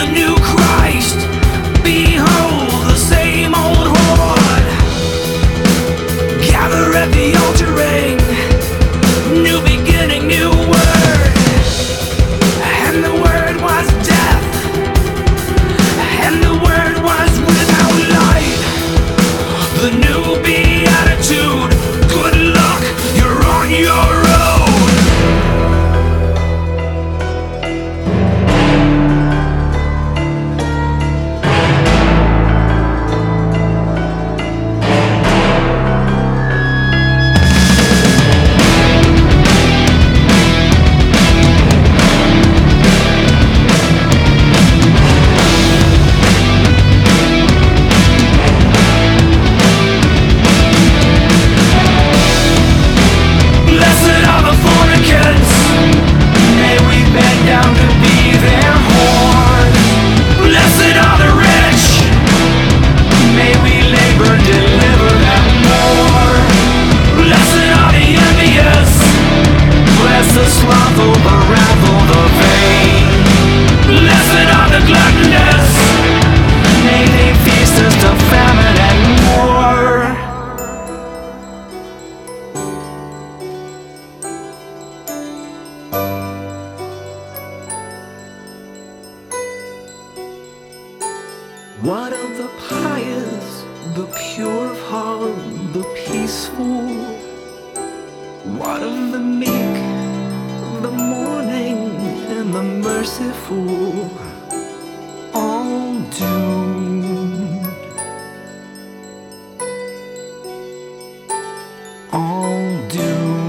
a new Christ, behold the same old horde. Gather at the altar ring, new beginning, new word. And the word was death, and the word was without light. The new beatitude, good luck, you're on your own. What of the pious, the pure of heart, the peaceful? What of the meek, the mourning, and the merciful? All doomed, all doomed.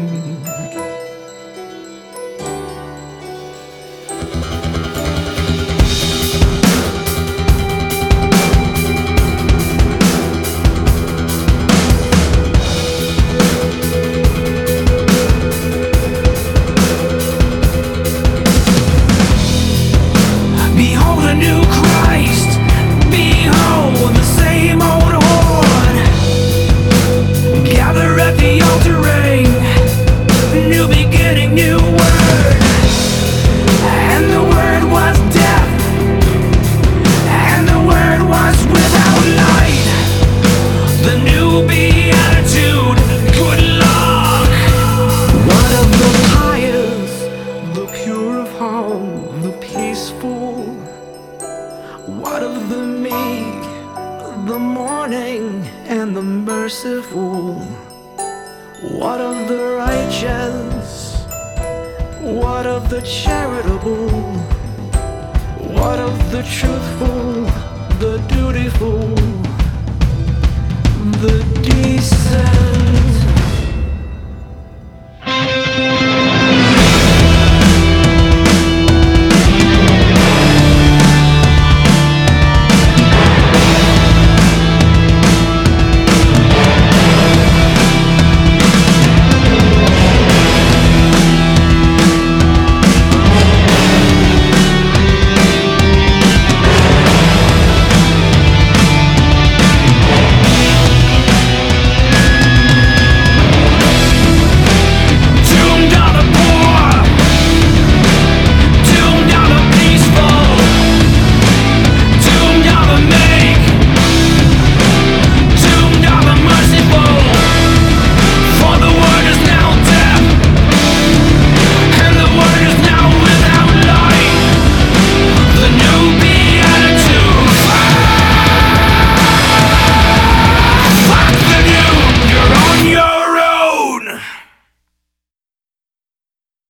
Behold a new Christ, behold the same old horde. Gather at the altar ring, new beginning, new word. And the word was death, and the word was without light. The new beatitude, good luck. What of the pious, the pure of heart, the peaceful? What of the meek, the mourning, and the merciful? What of the righteous? What of the charitable? What of the truthful, the dutiful, the decent?